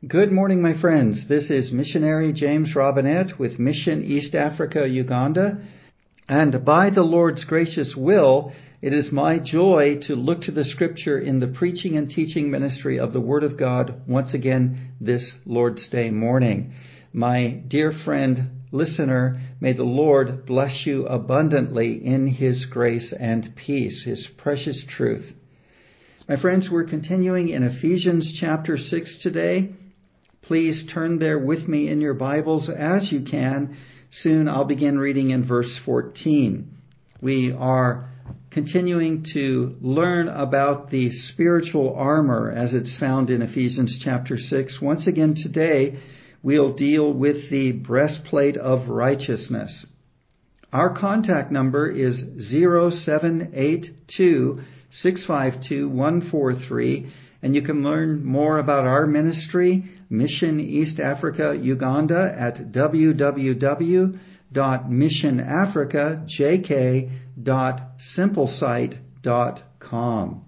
Good morning, my friends. This is missionary James Robinette with Mission East Africa, Uganda. And by the Lord's gracious will, it is my joy to look to the Scripture in the preaching and teaching ministry of the Word of God once again this Lord's Day morning. My dear friend, listener, may the Lord bless you abundantly in His grace and peace, His precious truth. My friends, we're continuing in Ephesians chapter 6 today. Please turn there with me in your Bibles as you can. Soon I'll begin reading in verse 14. We are continuing to learn about the spiritual armor as it's found in Ephesians chapter 6. Once again today, we'll deal with the breastplate of righteousness. Our contact number is 0782-652-143, and you can learn more about our ministry, Mission East Africa, Uganda, at www.missionafricajk.simplesite.com.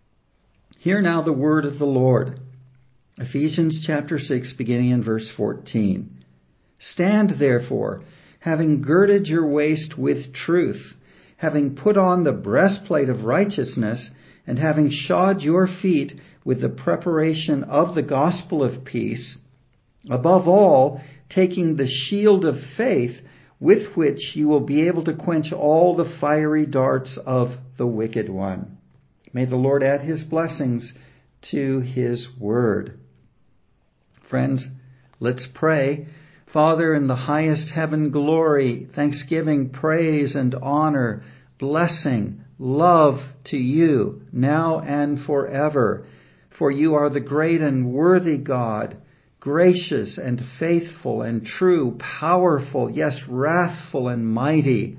Hear now the word of the Lord. Ephesians chapter 6, beginning in verse 14. Stand therefore, having girded your waist with truth, having put on the breastplate of righteousness, and having shod your feet with the preparation of the gospel of peace, above all, taking the shield of faith, with which you will be able to quench all the fiery darts of the wicked one. May the Lord add His blessings to His word. Friends, let's pray. Father, in the highest heaven, glory, thanksgiving, praise, and honor, blessing, love to you, now and forever. For you are the great and worthy God, gracious and faithful and true, powerful, yes, wrathful and mighty,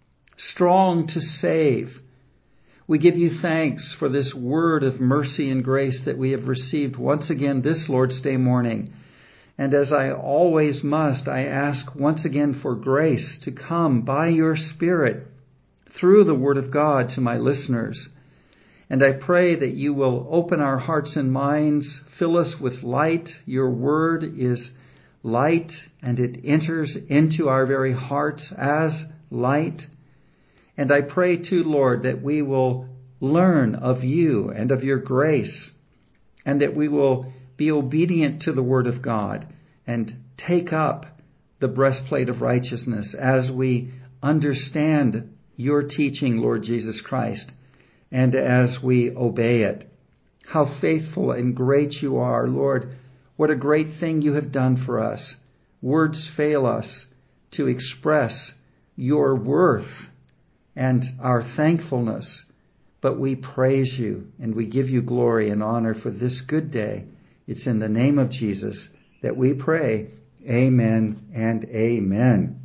strong to save. We give you thanks for this word of mercy and grace that we have received once again this Lord's Day morning. And as I always must, I ask once again for grace to come by your Spirit through the Word of God to my listeners. And I pray that you will open our hearts and minds, fill us with light. Your word is light, and it enters into our very hearts as light. And I pray too, Lord, that we will learn of you and of your grace, and that we will be obedient to the word of God and take up the breastplate of righteousness as we understand your teaching, Lord Jesus Christ, and as we obey it. How faithful and great you are, Lord. What a great thing you have done for us. Words fail us to express your worth and our thankfulness, but we praise you and we give you glory and honor for this good day. It's in the name of Jesus that we pray. Amen and amen.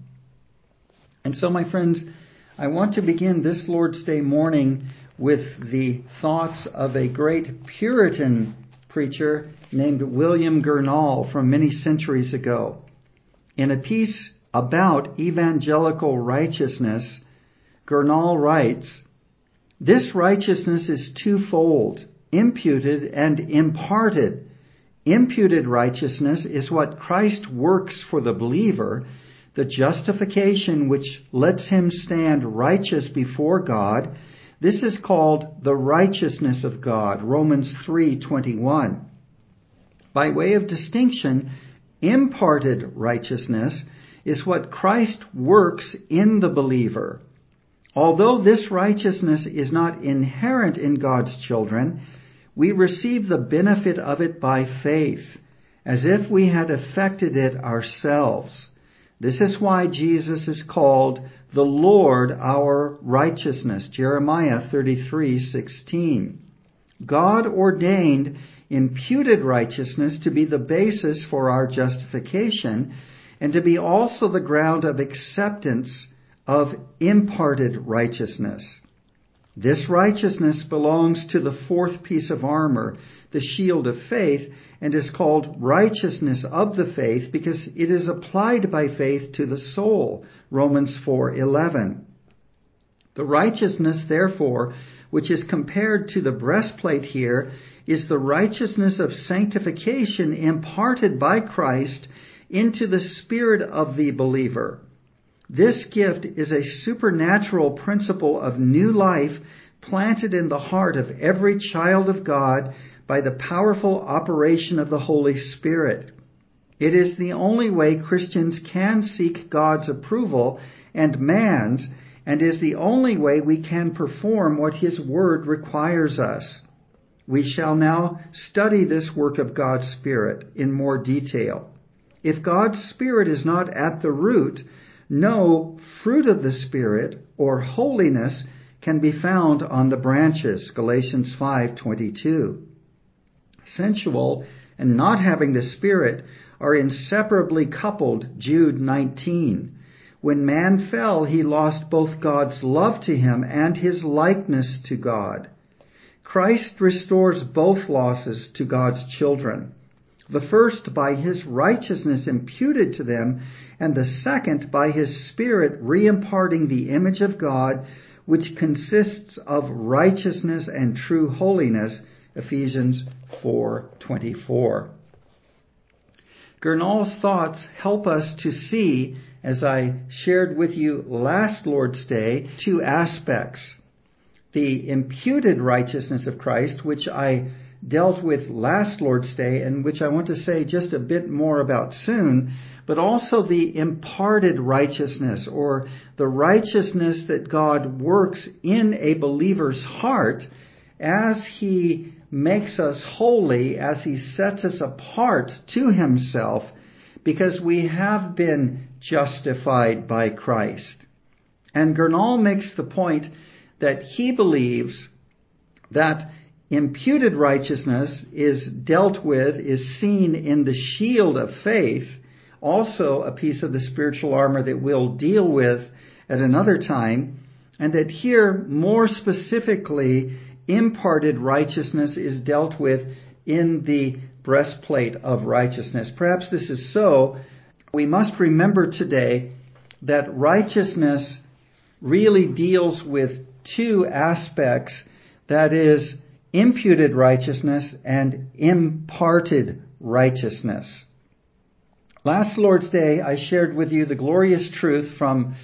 And so, my friends, I want to begin this Lord's Day morning with the thoughts of a great Puritan preacher named William Gurnall from many centuries ago. In a piece about evangelical righteousness, Gurnall writes, "This righteousness is twofold, imputed and imparted. Imputed righteousness is what Christ works for the believer, the justification which lets him stand righteous before God. This is called the righteousness of God," Romans 3:21. By way of distinction, imparted righteousness is what Christ works in the believer. Although this righteousness is not inherent in God's children, we receive the benefit of it by faith, as if we had effected it ourselves. This is why Jesus is called the Lord our righteousness, Jeremiah 33:16. God ordained imputed righteousness to be the basis for our justification and to be also the ground of acceptance of imparted righteousness. This righteousness belongs to the fourth piece of armor, the shield of faith, and is called righteousness of the faith because it is applied by faith to the soul, Romans 4:11. The righteousness, therefore, which is compared to the breastplate here, is the righteousness of sanctification imparted by Christ into the spirit of the believer. This gift is a supernatural principle of new life planted in the heart of every child of God by the powerful operation of the Holy Spirit. It is the only way Christians can seek God's approval and man's, and is the only way we can perform what His Word requires us. We shall now study this work of God's Spirit in more detail. If God's Spirit is not at the root, no fruit of the Spirit or holiness can be found on the branches. Galatians 5:22. Sensual and not having the Spirit are inseparably coupled. Jude 19. When man fell, he lost both God's love to him and his likeness to God. Christ restores both losses to God's children. The first by His righteousness imputed to them, and the second by His Spirit re-imparting the image of God, which consists of righteousness and true holiness. Ephesians 4:24. Gurnall's thoughts help us to see, as I shared with you last Lord's Day, two aspects. The imputed righteousness of Christ, which I dealt with last Lord's Day, and which I want to say just a bit more about soon, but also the imparted righteousness, or the righteousness that God works in a believer's heart as He makes us holy, as He sets us apart to Himself, because we have been justified by Christ. And Gurnall makes the point that he believes that imputed righteousness is dealt with, is seen in the shield of faith, also a piece of the spiritual armor that we'll deal with at another time, and that here, more specifically, imparted righteousness is dealt with in the breastplate of righteousness. Perhaps this is so. We must remember today that righteousness really deals with two aspects, that is, imputed righteousness and imparted righteousness. Last Lord's Day, I shared with you the glorious truth from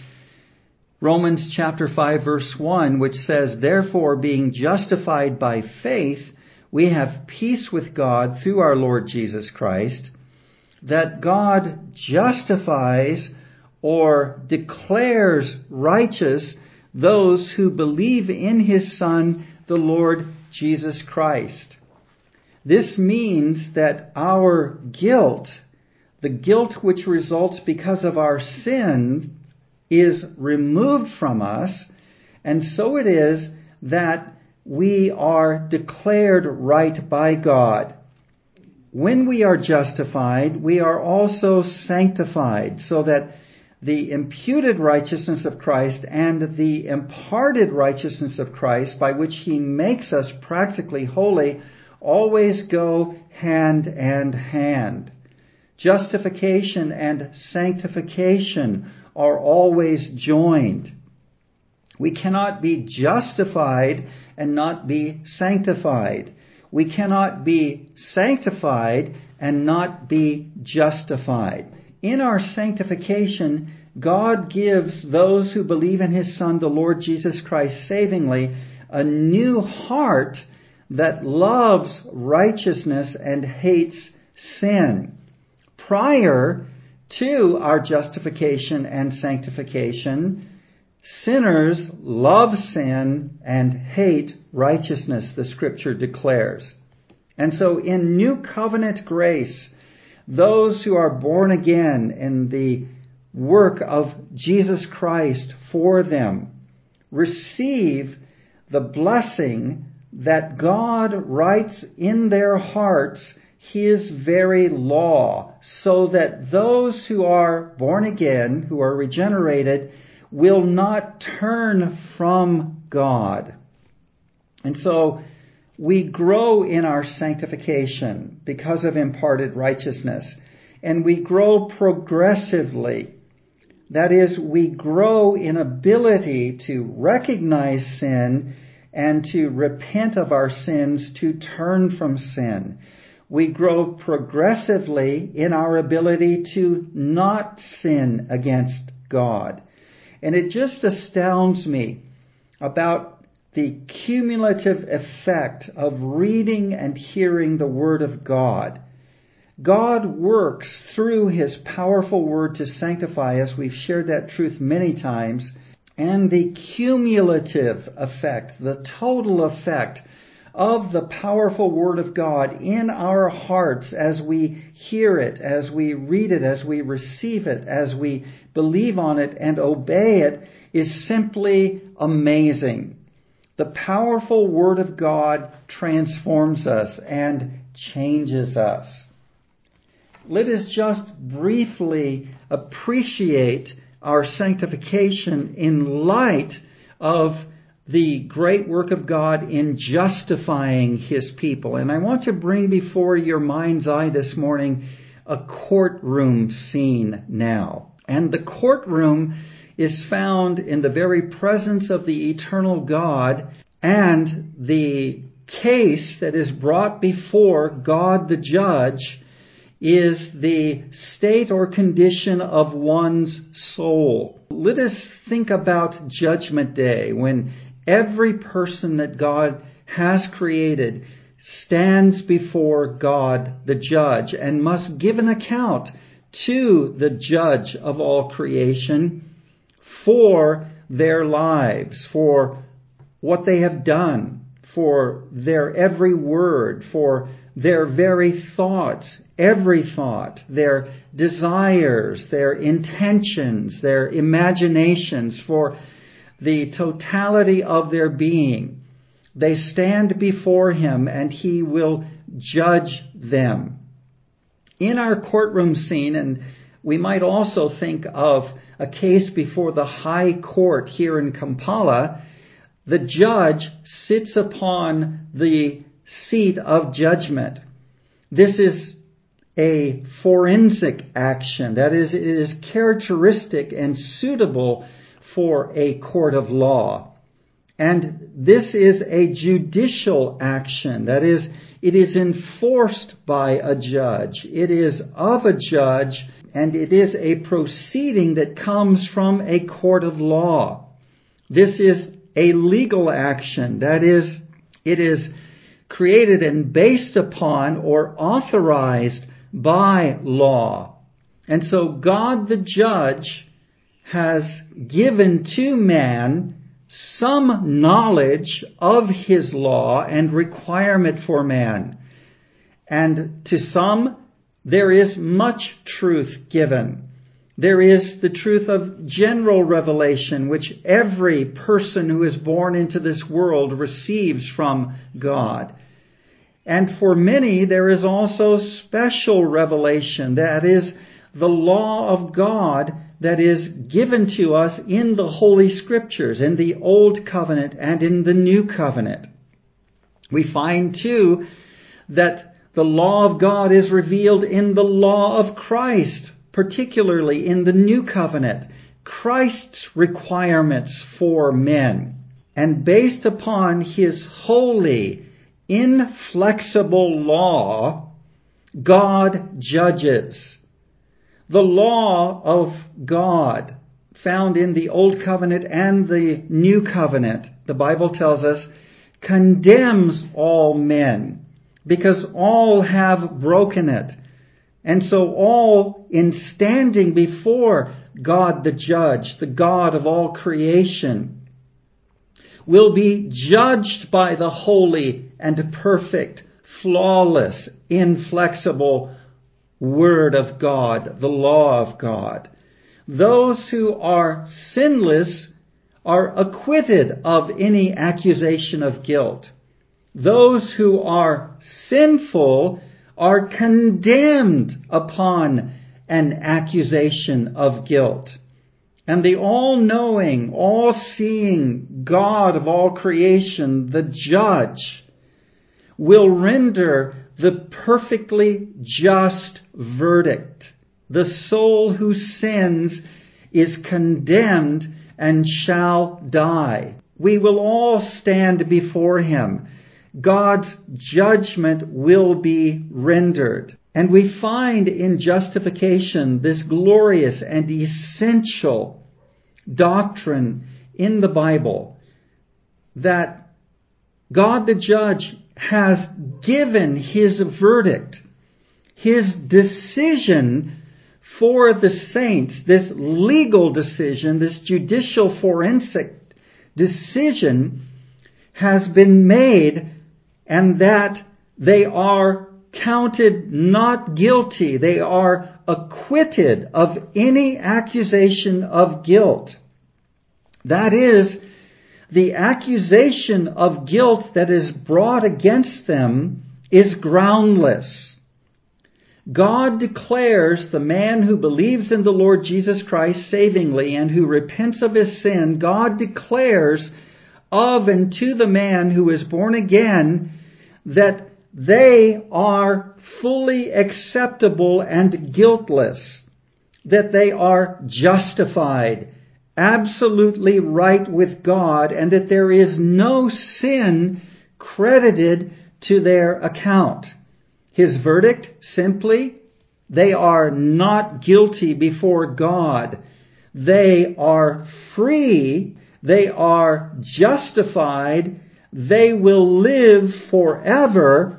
Romans chapter 5, verse 1, which says, "Therefore, being justified by faith, we have peace with God through our Lord Jesus Christ," that God justifies or declares righteous those who believe in His Son, the Lord Jesus Christ. This means that our guilt, the guilt which results because of our sin, is removed from us, and so it is that we are declared right by God. When we are justified, we are also sanctified, so that the imputed righteousness of Christ and the imparted righteousness of Christ, by which He makes us practically holy, always go hand in hand. Justification and sanctification are always joined. We cannot be justified and not be sanctified. We cannot be sanctified and not be justified. In our sanctification, God gives those who believe in His Son, the Lord Jesus Christ, savingly, a new heart that loves righteousness and hates sin. Prior to our justification and sanctification, sinners love sin and hate righteousness, the Scripture declares. And so in new covenant grace, those who are born again in the work of Jesus Christ for them receive the blessing that God writes in their hearts His very law, so that those who are born again, who are regenerated, will not turn from God. And so we grow in our sanctification because of imparted righteousness. And we grow progressively. That is, we grow in ability to recognize sin and to repent of our sins, to turn from sin. We grow progressively in our ability to not sin against God. And it just astounds me about the cumulative effect of reading and hearing the Word of God. God works through His powerful Word to sanctify us. We've shared that truth many times. And the cumulative effect, the total effect of the powerful Word of God in our hearts as we hear it, as we read it, as we receive it, as we believe on it and obey it, is simply amazing. The powerful Word of God transforms us and changes us. Let us just briefly appreciate our sanctification in light of the great work of God in justifying His people. And I want to bring before your mind's eye this morning a courtroom scene now. And the courtroom is found in the very presence of the eternal God, and the case that is brought before God the judge is the state or condition of one's soul. Let us think about Judgment Day, when every person that God has created stands before God the judge and must give an account to the judge of all creation for their lives, for what they have done, for their every word, for their very thoughts, every thought, their desires, their intentions, their imaginations, for the totality of their being. They stand before Him and He will judge them. In our courtroom scene, and we might also think of a case before the High Court here in Kampala, the judge sits upon the seat of judgment. This is a forensic action. That is, it is characteristic and suitable for a court of law. And this is a judicial action. That is, it is enforced by a judge. It is of a judge, and it is a proceeding that comes from a court of law. This is a legal action. That is, it is created and based upon or authorized by law. And so God the judge has given to man some knowledge of His law and requirement for man. And to some, there is much truth given. There is the truth of general revelation, which every person who is born into this world receives from God. And for many, there is also special revelation. That is the law of God that is given to us in the Holy Scriptures, in the Old Covenant and in the New Covenant. We find, too, that the law of God is revealed in the law of Christ, particularly in the New Covenant, Christ's requirements for men. And based upon His holy, inflexible law, God judges. The law of God, found in the Old Covenant and the New Covenant, the Bible tells us, condemns all men, because all have broken it. And so all, in standing before God the judge, the God of all creation, will be judged by the holy and perfect, flawless, inflexible Word of God, the law of God. Those who are sinless are acquitted of any accusation of guilt. Those who are sinful are condemned upon an accusation of guilt. And the all-knowing, all-seeing God of all creation, the judge, will render the perfectly just verdict. The soul who sins is condemned and shall die. We will all stand before Him. God's judgment will be rendered. And we find in justification this glorious and essential doctrine in the Bible that God the judge has given His verdict, His decision for the saints, this legal decision, this judicial forensic decision has been made, and that they are counted not guilty. They are acquitted of any accusation of guilt. That is, the accusation of guilt that is brought against them is groundless. God declares the man who believes in the Lord Jesus Christ savingly and who repents of his sin, God declares of and to the man who is born again that they are fully acceptable and guiltless, that they are justified, absolutely right with God, and that there is no sin credited to their account. His verdict, simply, they are not guilty before God. They are free. They are justified. They will live forever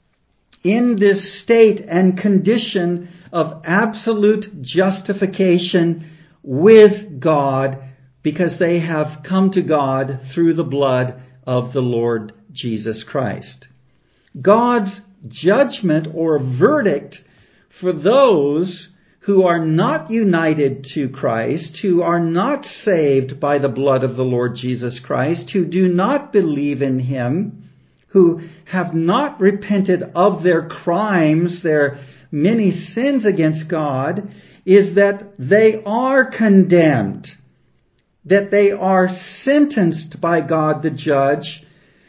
in this state and condition of absolute justification with God, because they have come to God through the blood of the Lord Jesus Christ. God's judgment or verdict for those who are not united to Christ, who are not saved by the blood of the Lord Jesus Christ, who do not believe in Him, who have not repented of their crimes, their many sins against God, is that they are condemned, that they are sentenced by God the judge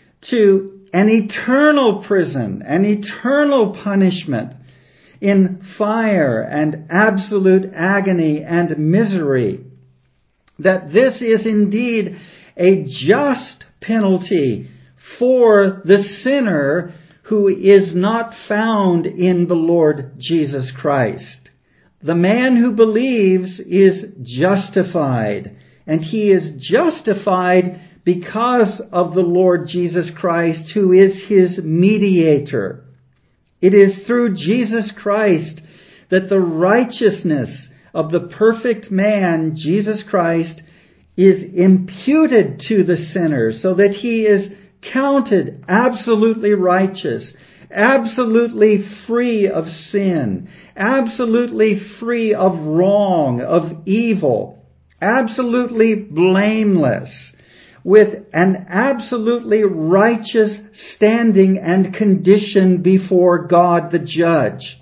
to an eternal prison, an eternal punishment in fire and absolute agony and misery. That this is indeed a just penalty for the sinner who is not found in the Lord Jesus Christ. The man who believes is justified, and he is justified because of the Lord Jesus Christ, who is his mediator. It is through Jesus Christ that the righteousness of the perfect man, Jesus Christ, is imputed to the sinner, so that he is counted absolutely righteous, absolutely free of sin, absolutely free of wrong, of evil, absolutely blameless, with an absolutely righteous standing and condition before God the judge.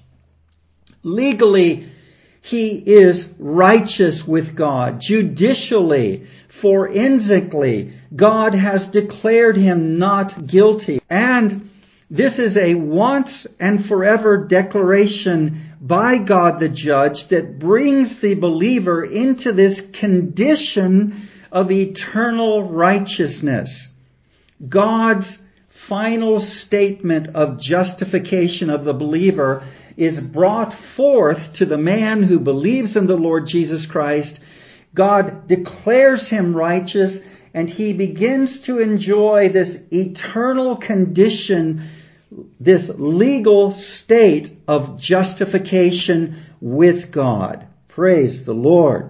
Legally, he is righteous with God. Judicially, forensically, God has declared him not guilty. And this is a once and forever declaration by God the judge that brings the believer into this condition of eternal righteousness. God's final statement of justification of the believer is brought forth to the man who believes in the Lord Jesus Christ. God declares him righteous, and he begins to enjoy this eternal condition, this legal state of justification with God. Praise the Lord.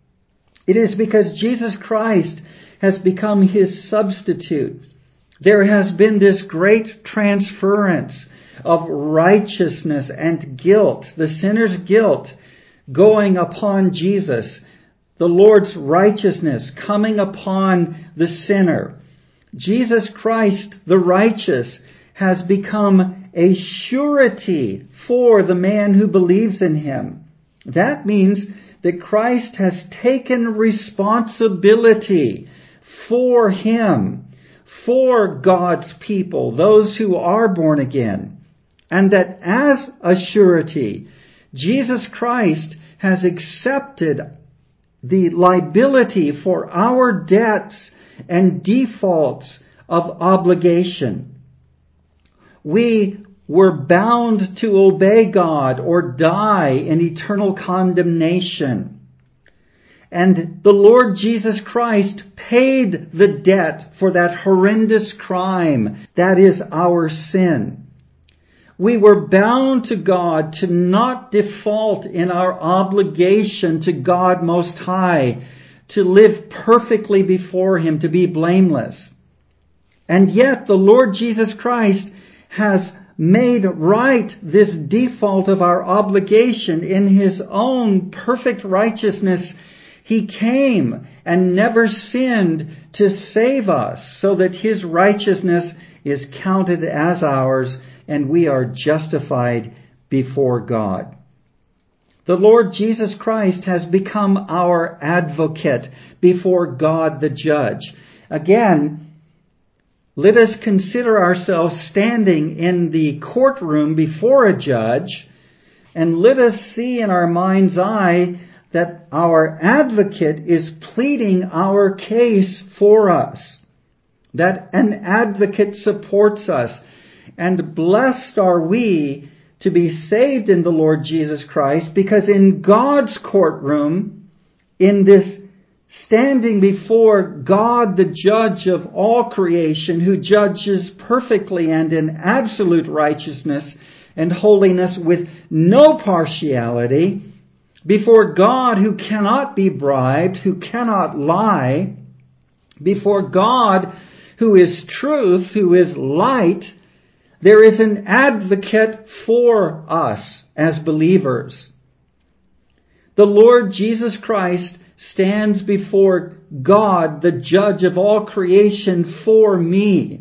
It is because Jesus Christ has become his substitute. There has been this great transference of righteousness and guilt, the sinner's guilt going upon Jesus, the Lord's righteousness coming upon the sinner. Jesus Christ, the righteous, has become a surety for the man who believes in him. That means that Christ has taken responsibility for him, for God's people, those who are born again. And that as a surety, Jesus Christ has accepted the liability for our debts and defaults of obligation. We were bound to obey God or die in eternal condemnation. And the Lord Jesus Christ paid the debt for that horrendous crime that is our sin. We were bound to God to not default in our obligation to God Most High, to live perfectly before Him, to be blameless. And yet the Lord Jesus Christ has made right this default of our obligation in His own perfect righteousness. He came and never sinned to save us so that His righteousness is counted as ours and we are justified before God. The Lord Jesus Christ has become our advocate before God the judge. Again, let us consider ourselves standing in the courtroom before a judge, and let us see in our mind's eye that our advocate is pleading our case for us, that an advocate supports us. And blessed are we to be saved in the Lord Jesus Christ, because in God's courtroom, in this standing before God, the judge of all creation, who judges perfectly and in absolute righteousness and holiness with no partiality, before God who cannot be bribed, who cannot lie, before God who is truth, who is light, there is an advocate for us as believers. The Lord Jesus Christ stands before God, the judge of all creation, for me.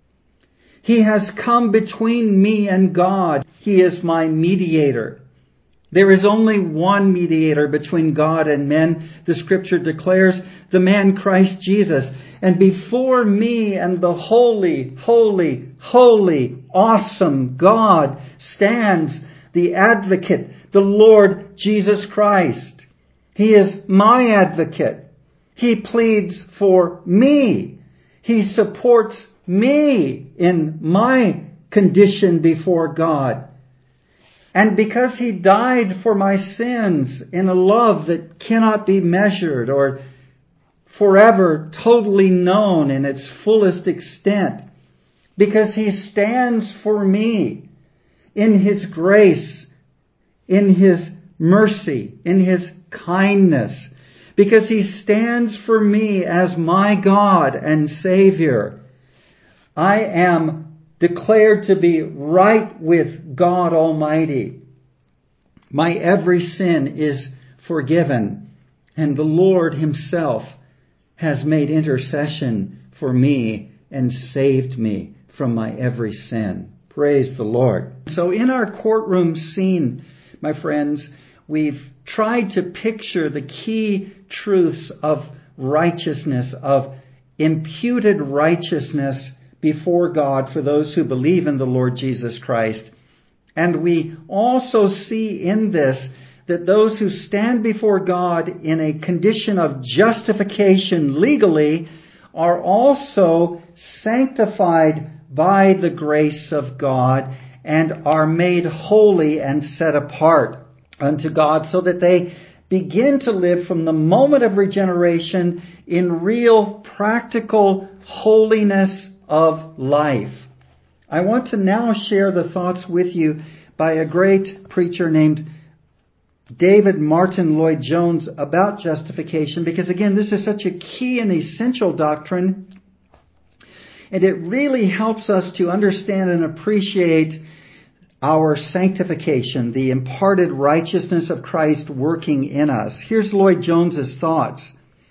He has come between me and God. He is my mediator. There is only one mediator between God and men, the Scripture declares, the man Christ Jesus. And before me and the holy, holy, holy, awesome God stands the advocate, the Lord Jesus Christ. He is my advocate. He pleads for me. He supports me in my condition before God. And because He died for my sins in a love that cannot be measured or forever totally known in its fullest extent, because He stands for me in His grace, in His mercy, in His kindness, because He stands for me as my God and Savior, I am declared to be right with God Almighty. My every sin is forgiven, and the Lord Himself has made intercession for me and saved me from my every sin. Praise the Lord. So in our courtroom scene, my friends, we've tried to picture the key truths of righteousness, of imputed righteousness before God for those who believe in the Lord Jesus Christ. And we also see in this that those who stand before God in a condition of justification legally are also sanctified by the grace of God and are made holy and set apart unto God, so that they begin to live from the moment of regeneration in real practical holiness of life. I want to now share the thoughts with you by a great preacher named David Martin Lloyd-Jones about justification, because again, this is such a key and essential doctrine, and it really helps us to understand and appreciate our sanctification, the imparted righteousness of Christ working in us. Here's Lloyd-Jones's thoughts.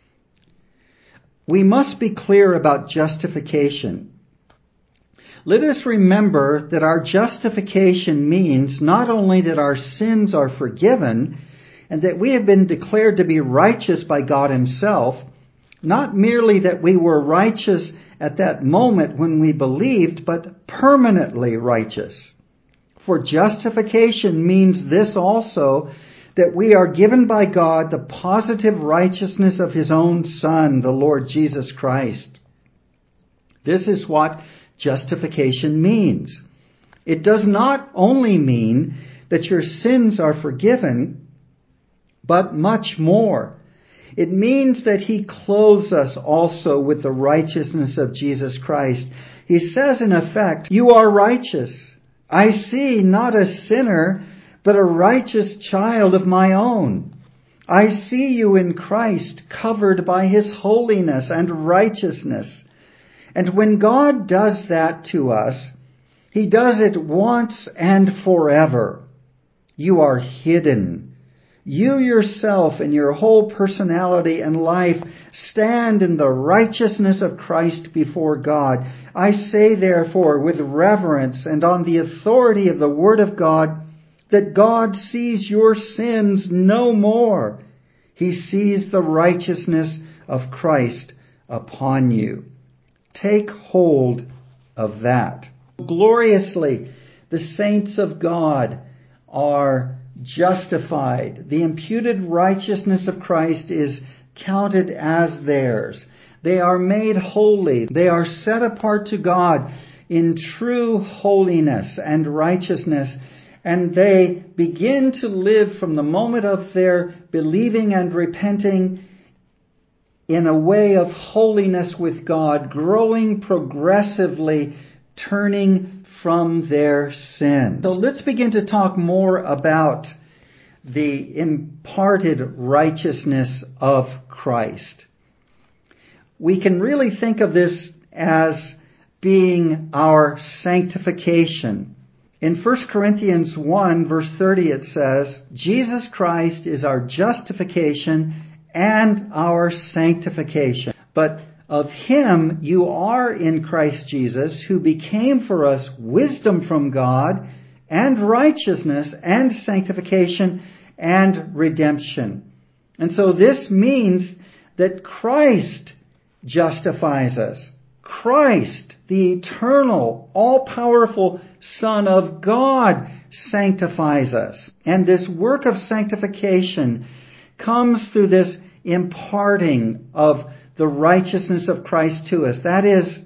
We must be clear about justification. Let us remember that our justification means not only that our sins are forgiven and that we have been declared to be righteous by God Himself, not merely that we were righteous at that moment when we believed, but permanently righteous. For justification means this also, that we are given by God the positive righteousness of His own Son, the Lord Jesus Christ. This is what justification means. It does not only mean that your sins are forgiven, but much more. It means that He clothes us also with the righteousness of Jesus Christ. He says, in effect, you are righteous. I see not a sinner, but a righteous child of my own. I see you in Christ, covered by His holiness and righteousness. And when God does that to us, He does it once and forever. You are hidden. You yourself and your whole personality and life stand in the righteousness of Christ before God. I say therefore with reverence and on the authority of the Word of God that God sees your sins no more. He sees the righteousness of Christ upon you. Take hold of that. Gloriously, the saints of God are justified. The imputed righteousness of Christ is counted as theirs. They are made holy. They are set apart to God in true holiness and righteousness. And they begin to live from the moment of their believing and repenting in a way of holiness with God, growing progressively, turning from their sin. So let's begin to talk more about the imparted righteousness of Christ. We can really think of this as being our sanctification. In 1 Corinthians 1 verse 30 it says, Jesus Christ is our justification and our sanctification. But of Him you are in Christ Jesus, who became for us wisdom from God and righteousness and sanctification and redemption. And so this means that Christ justifies us. Christ, the eternal, all-powerful Son of God, sanctifies us. And this work of sanctification comes through this imparting of the righteousness of Christ to us. That is,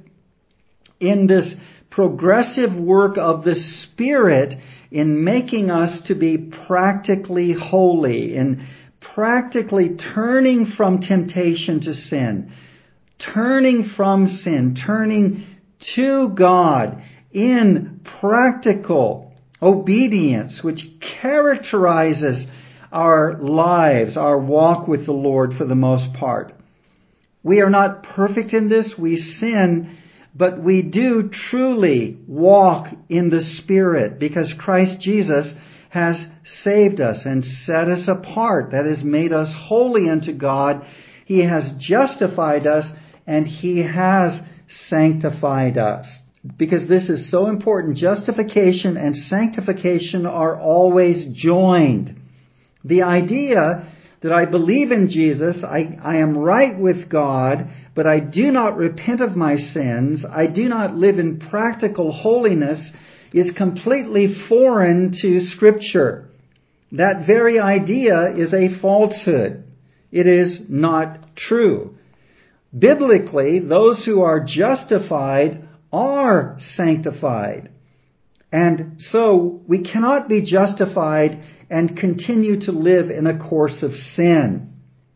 in this progressive work of the Spirit in making us to be practically holy, in practically turning from temptation to sin, turning from sin, turning to God in practical obedience, which characterizes our lives, our walk with the Lord for the most part. We are not perfect in this. We sin, but we do truly walk in the Spirit because Christ Jesus has saved us and set us apart. That has made us holy unto God. He has justified us and He has sanctified us. Because this is so important. Justification and sanctification are always joined. The idea that I believe in Jesus, I am right with God, but I do not repent of my sins, I do not live in practical holiness, is completely foreign to Scripture. That very idea is a falsehood. It is not true. Biblically, those who are justified are sanctified. And so we cannot be justified and continue to live in a course of sin.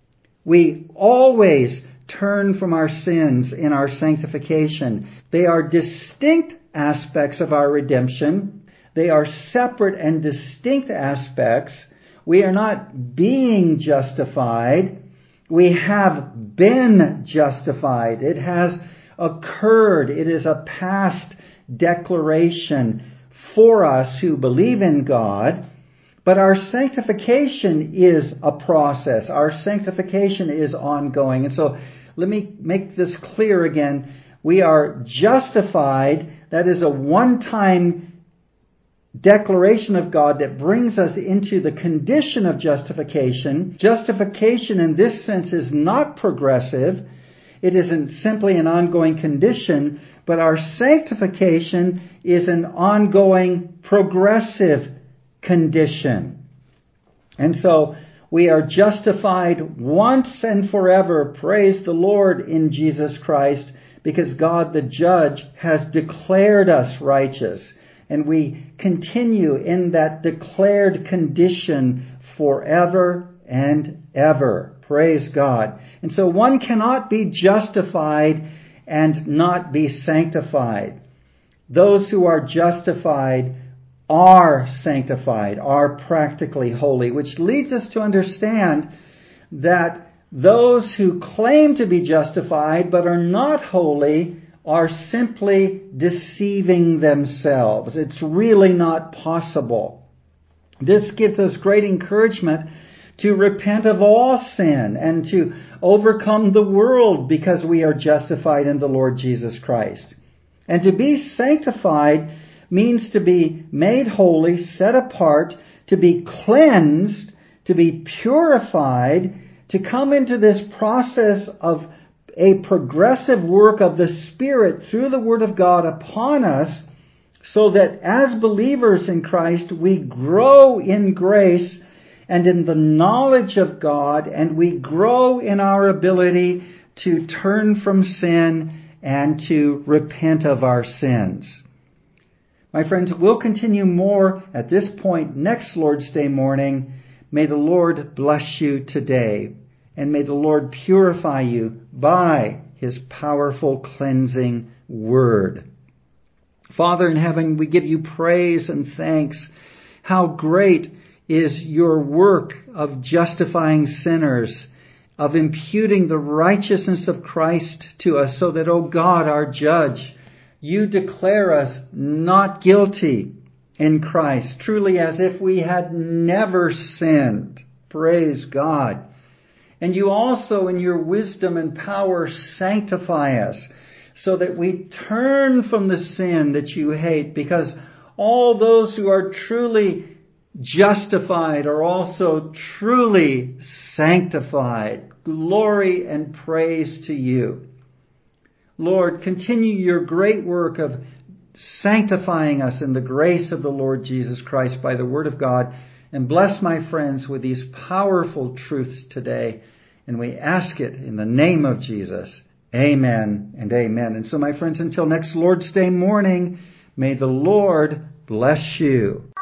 We always turn from our sins in our sanctification. They are distinct aspects of our redemption. They are separate and distinct aspects. We are not being justified. We have been justified. It has occurred. It is a past declaration for us who believe in God. But our sanctification is a process. Our sanctification is ongoing. And so let me make this clear again. We are justified. That is a one-time declaration of God that brings us into the condition of justification. Justification in this sense is not progressive. It isn't simply an ongoing condition, but our sanctification is an ongoing progressive condition. And so we are justified once and forever, praise the Lord, in Jesus Christ, because God the judge has declared us righteous. And we continue in that declared condition forever and ever. Praise God. And so one cannot be justified and not be sanctified. Those who are justified are sanctified, are practically holy, which leads us to understand that those who claim to be justified but are not holy are simply deceiving themselves. It's really not possible. This gives us great encouragement to repent of all sin and to overcome the world because we are justified in the Lord Jesus Christ. And to be sanctified means to be made holy, set apart, to be cleansed, to be purified, to come into this process of a progressive work of the Spirit through the Word of God upon us, so that as believers in Christ, we grow in grace and in the knowledge of God, and we grow in our ability to turn from sin and to repent of our sins. My friends, we'll continue more at this point next Lord's Day morning. May the Lord bless you today, and may the Lord purify you by His powerful cleansing Word. Father in heaven, we give you praise and thanks. How great is your work of justifying sinners, of imputing the righteousness of Christ to us, so that, O God, our judge, you declare us not guilty in Christ, truly as if we had never sinned. Praise God. And you also, in your wisdom and power, sanctify us so that we turn from the sin that you hate, because all those who are truly justified are also truly sanctified. Glory and praise to you. Lord, continue your great work of sanctifying us in the grace of the Lord Jesus Christ by the Word of God, and bless my friends with these powerful truths today. And we ask it in the name of Jesus. Amen and amen. And so, my friends, until next Lord's Day morning, may the Lord bless you.